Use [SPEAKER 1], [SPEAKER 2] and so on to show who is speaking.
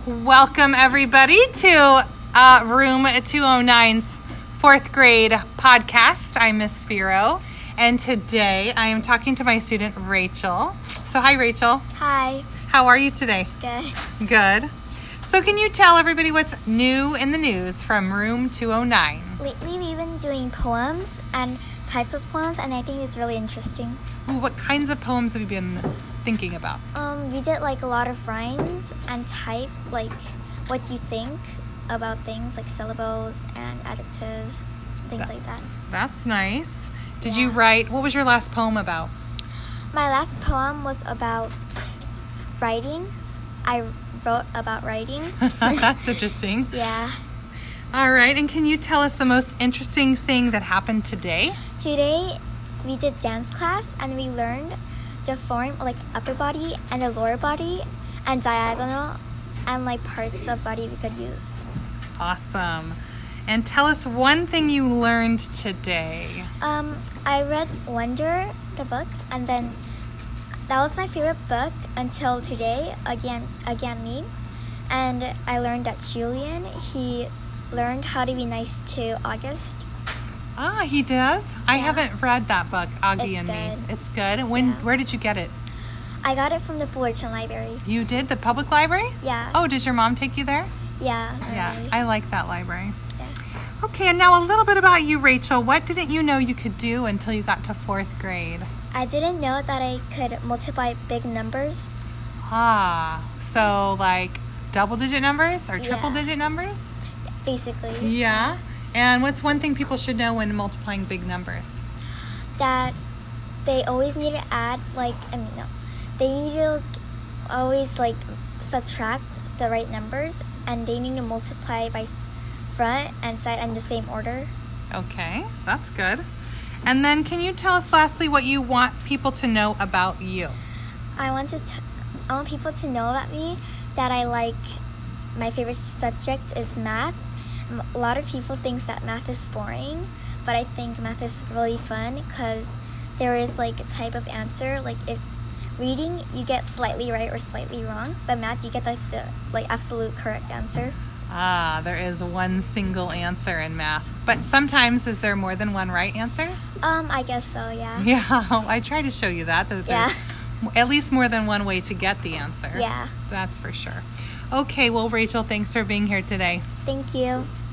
[SPEAKER 1] Welcome everybody to Room 209's fourth grade podcast. I'm Miss Spiro, and today I am talking to my student Rachel. So hi Rachel.
[SPEAKER 2] Hi.
[SPEAKER 1] How are you today?
[SPEAKER 2] Good.
[SPEAKER 1] Good. So can you tell everybody what's new in the news from Room 209?
[SPEAKER 2] Lately we've been doing poems and types of poems, and I think it's really interesting.
[SPEAKER 1] Ooh, what kinds of poems have you been thinking about?
[SPEAKER 2] We did like a lot of rhymes and type like what you think about things like syllables and adjectives, things like that.
[SPEAKER 1] That's nice. Did
[SPEAKER 2] Yeah.
[SPEAKER 1] you write, what was your last poem about?
[SPEAKER 2] My last poem was about writing. I wrote about writing.
[SPEAKER 1] That's interesting.
[SPEAKER 2] Yeah.
[SPEAKER 1] All right, and can you tell us the most interesting thing that happened today?
[SPEAKER 2] Today we did dance class and we learned the form like upper body and the lower body and diagonal and like parts of body we could use.
[SPEAKER 1] Awesome. And tell us one thing you learned today.
[SPEAKER 2] I read Wonder, the book, and then that was my favorite book until today, again me. And I learned that Julian, he learned how to be nice to August.
[SPEAKER 1] Ah, he does? I
[SPEAKER 2] Yeah.
[SPEAKER 1] haven't read that book, Augie
[SPEAKER 2] It's
[SPEAKER 1] and Me.
[SPEAKER 2] good.
[SPEAKER 1] It's good.
[SPEAKER 2] Yeah.
[SPEAKER 1] Where did you get it?
[SPEAKER 2] I got it from the Fullerton Library.
[SPEAKER 1] You did? The public library?
[SPEAKER 2] Yeah.
[SPEAKER 1] Oh, does your mom take you there?
[SPEAKER 2] Yeah.
[SPEAKER 1] Yeah,
[SPEAKER 2] really.
[SPEAKER 1] I like that library.
[SPEAKER 2] Yeah.
[SPEAKER 1] Okay, and now a little bit about you, Rachel. What didn't you know you could do until you got to fourth grade?
[SPEAKER 2] I didn't know that I could multiply big numbers.
[SPEAKER 1] Ah, so like double-digit numbers or
[SPEAKER 2] Yeah.
[SPEAKER 1] triple-digit numbers?
[SPEAKER 2] Basically.
[SPEAKER 1] Yeah. And what's one thing people should know when multiplying big numbers?
[SPEAKER 2] That they always need to add they need to always like subtract the right numbers, and they need to multiply by front and side in the same order.
[SPEAKER 1] Okay, that's good. And then can you tell us lastly what you want people to know about you?
[SPEAKER 2] I want people to know about me that my favorite subject is math. A lot of people think that math is boring, but I think math is really fun because there is like a type of answer. Like if reading, you get slightly right or slightly wrong, but math, you get the absolute correct answer.
[SPEAKER 1] Ah, there is one single answer in math. But sometimes is there more than one right answer?
[SPEAKER 2] I guess so, yeah.
[SPEAKER 1] Yeah, I try to show you that there's
[SPEAKER 2] Yeah.
[SPEAKER 1] at least more than one way to get the answer.
[SPEAKER 2] Yeah.
[SPEAKER 1] That's for sure. Okay, well, Rachel, thanks for being here today.
[SPEAKER 2] Thank you.